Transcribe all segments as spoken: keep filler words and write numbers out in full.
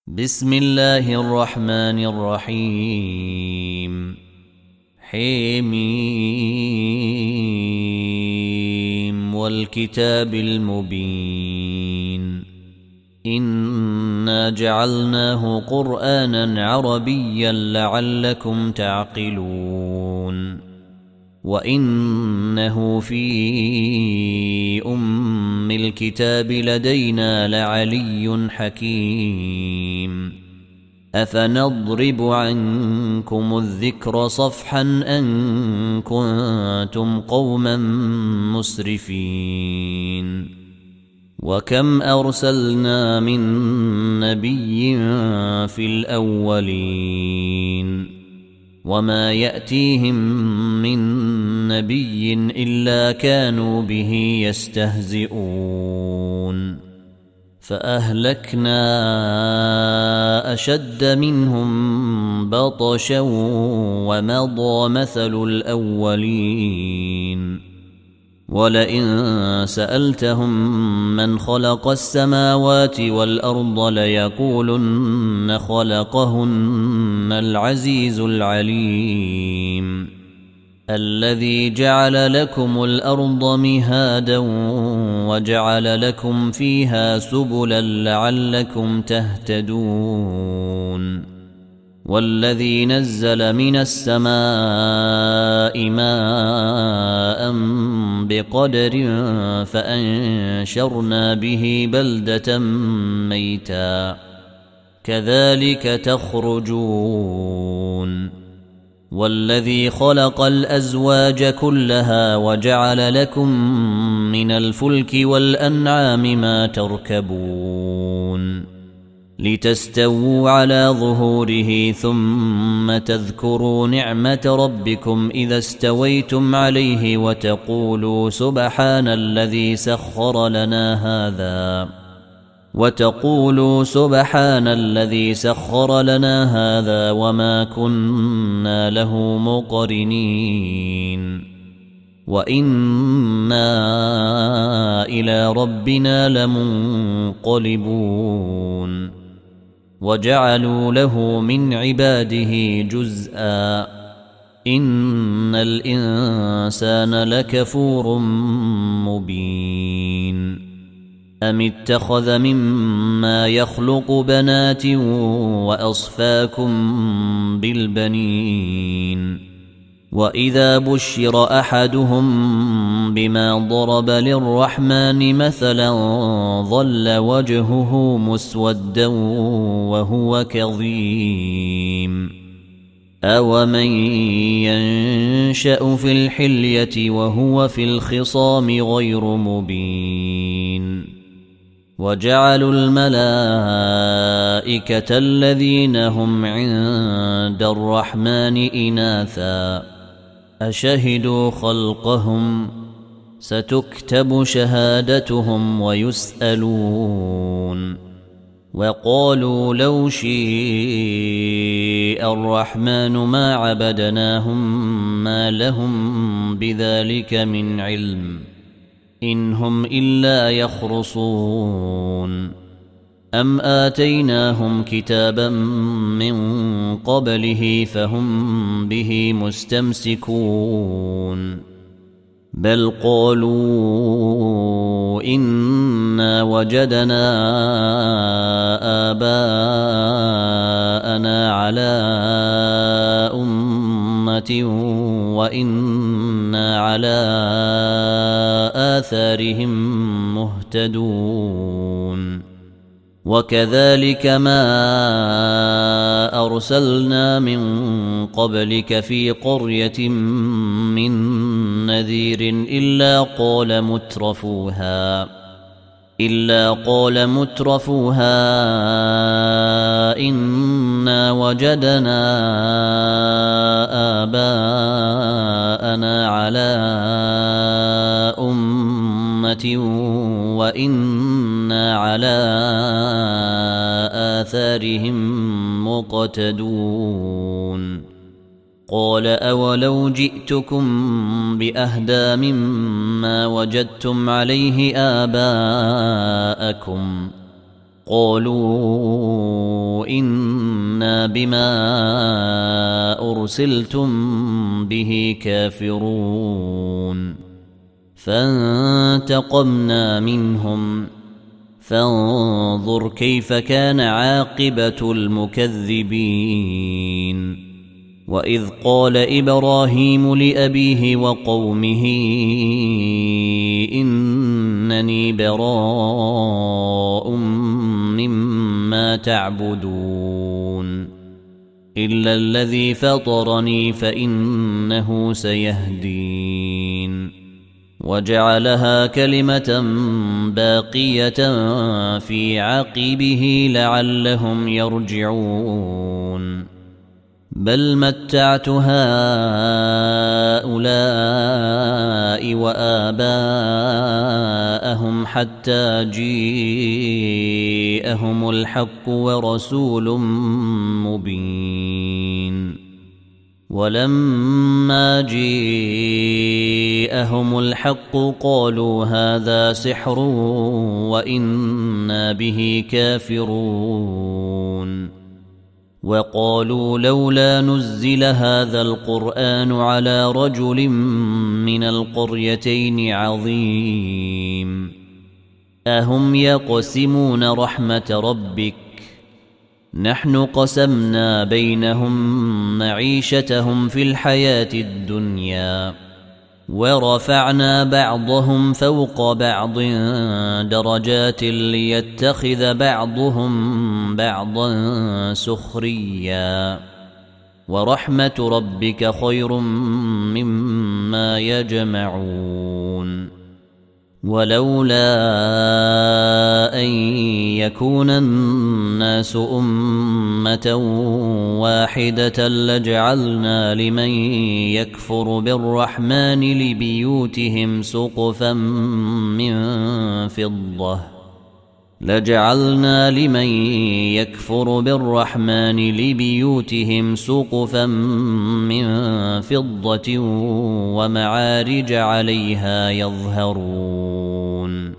بسم الله الرحمن الرحيم. حميم والكتاب المبين. إنا جعلناه قرآنا عربيا لعلكم تعقلون. وإنه في أم الكتاب لدينا لعلي حكيم. أفنضرب عنكم الذكر صفحا أن كنتم قوما مسرفين. وكم أرسلنا من نبي في الأولين وما يأتيهم من نبي إلا كانوا به يستهزئون. فأهلكنا أشد منهم بطشا ومضى مثل الأولين. ولئن سألتهم من خلق السماوات والأرض ليقولن خلقهن العزيز العليم. الذي جعل لكم الأرض مهادا وجعل لكم فيها سبلا لعلكم تهتدون. والذي نزل من السماء ماء بقدر فأنشرنا به بلدة ميتا كذلك تخرجون. والذي خلق الأزواج كلها وجعل لكم من الفلك والأنعام ما تركبون لتستووا على ظهوره ثم تذكروا نعمة ربكم إذا استويتم عليه وتقولوا سبحان الذي سخر لنا هذا وتقولوا سبحان الذي سخر لنا هذا وما كنا له مقرنين وإنا إلى ربنا لمنقلبون. وجعلوا له من عباده جزءا إن الإنسان لكفور مبين. أم اتخذ مما يخلق بنات وأصفاكم بالبنين. وإذا بشر أحدهم بما ضرب للرحمن مثلا ظل وجهه مسودا وهو كظيم. أومن ينشأ في الحلية وهو في الخصام غير مبين. وجعلوا الملائكة الذين هم عند الرحمن إناثا أشهدوا خلقهم ستكتب شهادتهم ويسألون. وقالوا لو شيء الرحمن ما عبدناهم ما لهم بذلك من علم إن هم إلا يخرصون. أم آتيناهم كتابا من قبله فهم به مستمسكون. بل قالوا إنا وجدنا آباءنا على أمة وإنا على آثارهم مهتدون. وكذلك ما أرسلنا من قبلك في قرية من نذير إلا قال مترفوها إلا قال مترفوها إنا وجدنا آباءنا على أمة وإنا على آثارهم مقتدون. قال أولو جئتكم بأهدى مما وجدتم عليه آباءكم قالوا إنا بما أرسلتم به كافرون فانتقمنا منهم فانظر كيف كان عاقبة المكذبين وإذ قال إبراهيم لأبيه وقومه إنني براء مما تعبدون إلا الذي فطرني فإنه سيهدين وجعلها كلمة باقية في عقبه لعلهم يرجعون بل متعت هؤلاء وآباءهم حتى جيءهم الحق ورسول مبين ولما جيءهم الحق قالوا هذا سحر وإنا به كافرون وقالوا لولا نزل هذا القرآن على رجل من القريتين عظيم أهم يقسمون رحمة ربك نحن قسمنا بينهم معيشتهم في الحياة الدنيا ورفعنا بعضهم فوق بعض درجات ليتخذ بعضهم بعضا سخريا ورحمة ربك خير مما يجمعون ولولا أن يكون الناس أمة واحدة لجعلنا لمن يكفر بالرحمن لبيوتهم سقفا من فضة لجعلنا لمن يكفر بالرحمن لبيوتهم سقفا من فضة ومعارج عليها يظهرون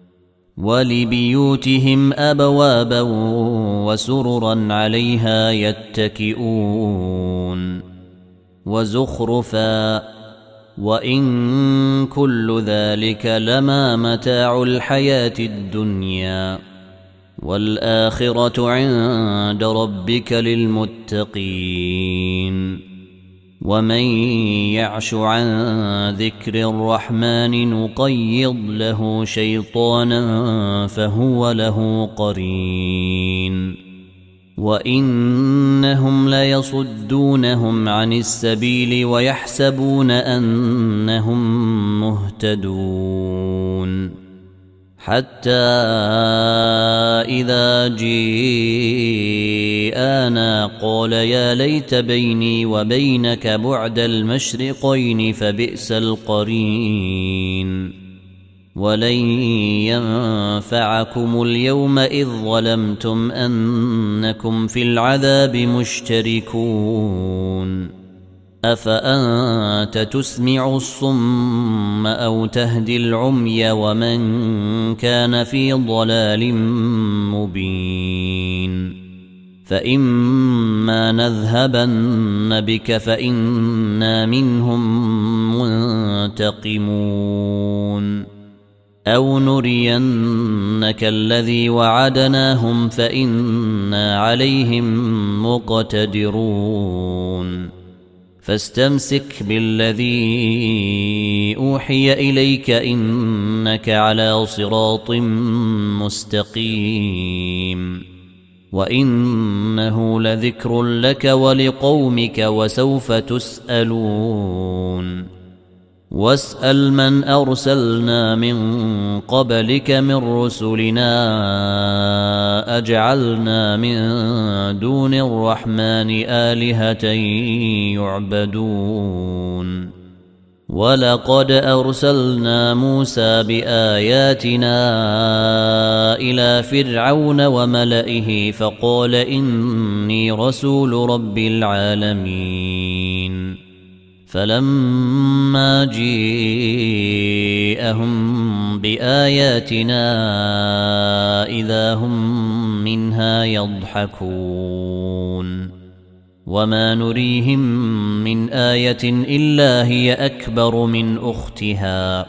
ولبيوتهم أبوابا وسررا عليها يتكئون وزخرفا وإن كل ذلك لما متاع الحياة الدنيا والآخرة عند ربك للمتقين ومن يعش عن ذكر الرحمن نقيض له شيطانا فهو له قرين وإنهم ليصدونهم عن السبيل ويحسبون أنهم مهتدون حتى إذا جيءنا قال يا ليت بيني وبينك بعد المشرقين فبئس القرين ولن ينفعكم اليوم إذ ظلمتم أنكم في العذاب مشتركون أفأنت تسمع الصم أو تهدي العمي ومن كان في ضلال مبين فإما نذهبن بك فإنا منهم منتقمون أو نرينك الذي وعدناهم فإنا عليهم مقتدرون فاستمسك بالذي أوحي إليك إنك على صراط مستقيم وإنه لذكر لك ولقومك وسوف تسألون واسأل من أرسلنا من قبلك من رسلنا أجعلنا من دون الرحمن آلهة يعبدون ولقد أرسلنا موسى بآياتنا إلى فرعون وملئه فقال إني رسول رب العالمين فلما جيءهم بآياتنا إذا هم منها يضحكون وما نريهم من آية إلا هي أكبر من أختها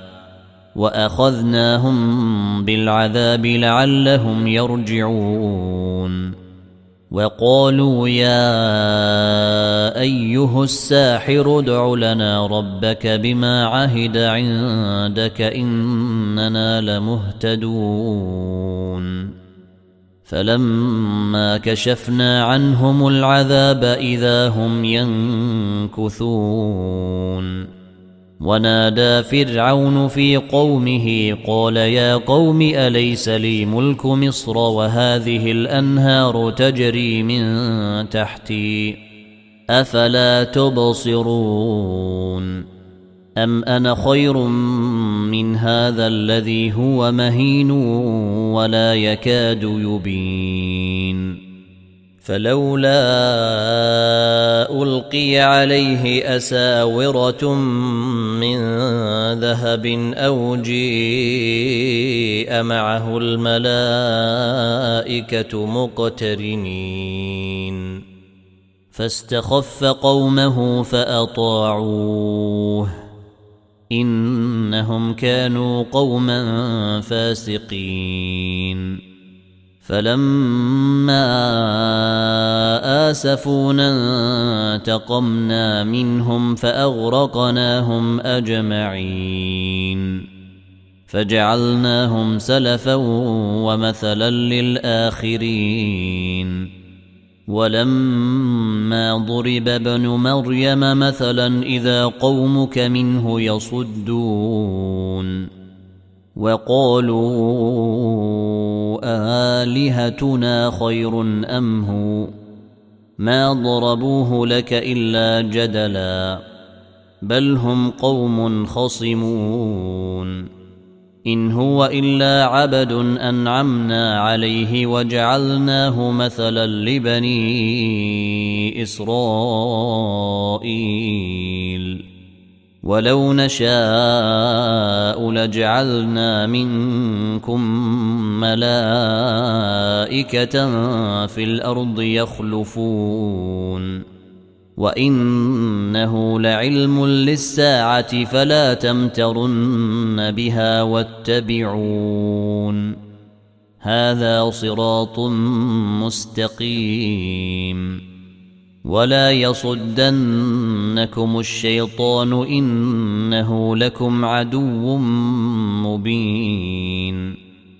وأخذناهم بالعذاب لعلهم يرجعون وقالوا يا أيها الساحر ادع لنا ربك بما عهد عندك إننا لمهتدون فلما كشفنا عنهم العذاب إذا هم ينكثون ونادى فرعون في قومه قال يا قوم أليس لي ملك مصر وهذه الأنهار تجري من تحتي أفلا تبصرون أم أنا خير من هذا الذي هو مهين ولا يكاد يبين فلولا ألقي عليه أساورة من ذهب أو جيء معه الملائكة مقترنين فاستخف قومه فأطاعوه إنهم كانوا قوما فاسقين فلما آسفونا انتقمنا منهم فأغرقناهم أجمعين فجعلناهم سلفا ومثلا للآخرين ولما ضرب ابن مريم مثلا إذا قومك منه يصدون وقالوا آلهتنا خير أم هو ما ضربوه لك إلا جدلا بل هم قوم خصمون إن هو إلا عبد أنعمنا عليه وجعلناه مثلا لبني إسرائيل ولو نشاء لجعلنا منكم ملائكة في الأرض يخلفون وإنه لعلم للساعة فلا تمترن بها واتبعون هذا صراط مستقيم ولا يصدنكم الشيطان إنه لكم عدو مبين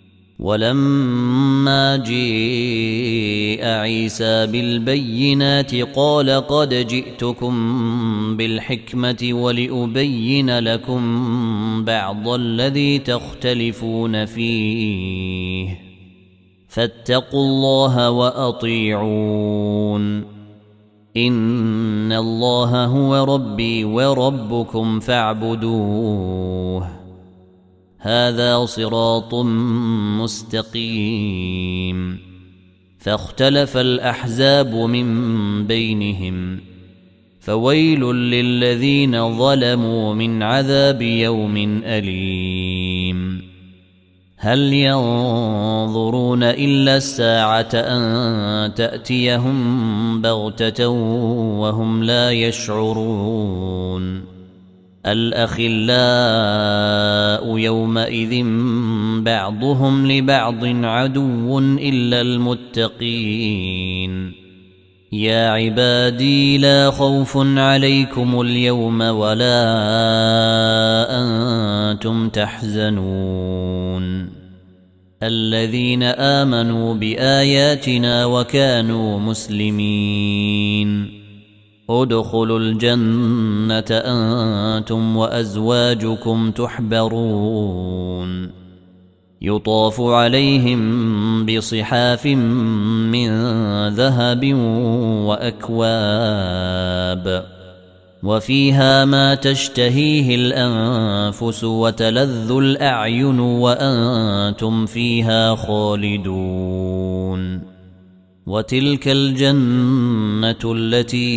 ولما جيء عيسى بالبينات قال قد جئتكم بالحكمة ولأبين لكم بعض الذي تختلفون فيه فاتقوا الله وأطيعون إن الله هو ربي وربكم فاعبدوه هذا صراط مستقيم فاختلف الأحزاب من بينهم فويل للذين ظلموا من عذاب يوم أليم هل ينظرون إلا الساعة أن تأتيهم بغتة وهم لا يشعرون الأخلاء يومئذ بعضهم لبعض عدو إلا المتقين يا عبادي لا خوف عليكم اليوم ولا أنتم تحزنون الذين آمنوا بآياتنا وكانوا مسلمين ادخلوا الجنة أنتم وأزواجكم تحبرون يطاف عليهم بصحاف من ذهب وأكواب وفيها ما تشتهيه الأنفس وتلذ الأعين وأنتم فيها خالدون وتلك الجنة التي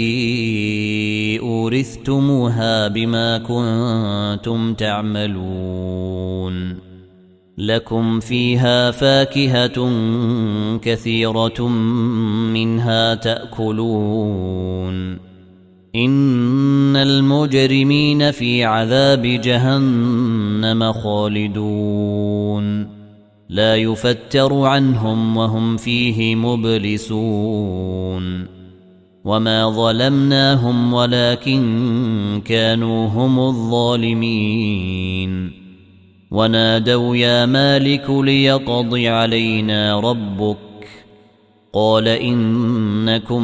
أورثتموها بما كنتم تعملون لكم فيها فاكهة كثيرة منها تأكلون إن المجرمين في عذاب جهنم خالدون لا يفتر عنهم وهم فيه مبلسون وما ظلمناهم ولكن كانوا هم الظالمين ونادوا يا مالك ليقض علينا ربك قال إنكم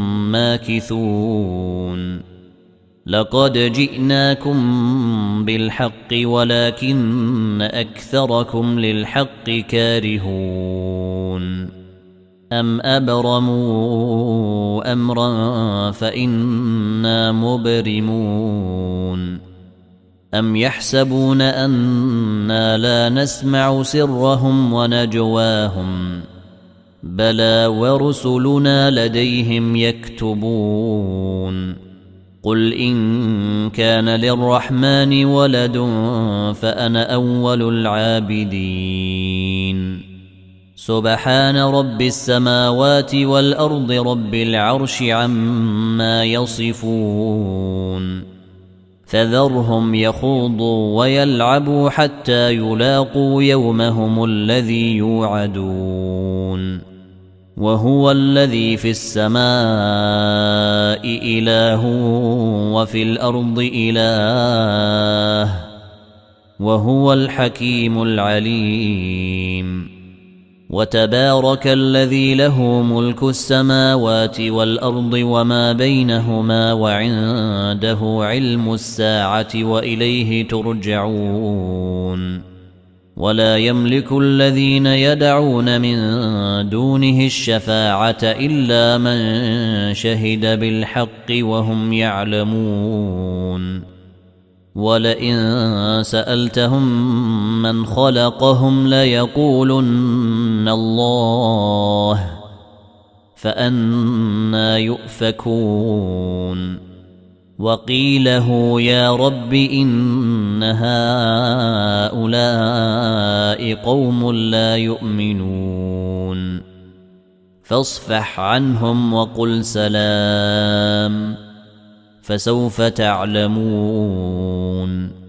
ماكثون لقد جئناكم بالحق ولكن أكثركم للحق كارهون أم أبرموا أمرا فإنا مبرمون أم يحسبون أنا لا نسمع سرهم ونجواهم بلى ورسلنا لديهم يكتبون قل إن كان للرحمن ولد فأنا أول العابدين سبحان رب السماوات والأرض رب العرش عما يصفون فذرهم يخوضوا ويلعبوا حتى يلاقوا يومهم الذي يوعدون وهو الذي في السماء إله وفي الأرض إله وهو الحكيم العليم وتبارك الذي له ملك السماوات والأرض وما بينهما وعنده علم الساعة وإليه ترجعون ولا يملك الذين يدعون من دونه الشفاعة إلا من شهد بالحق وهم يعلمون ولئن سألتهم من خلقهم ليقولن الله فأنى يؤفكون وقيله يا رب إن هؤلاء قوم لا يؤمنون فاصفح عنهم وقل سلام فسوف تعلمون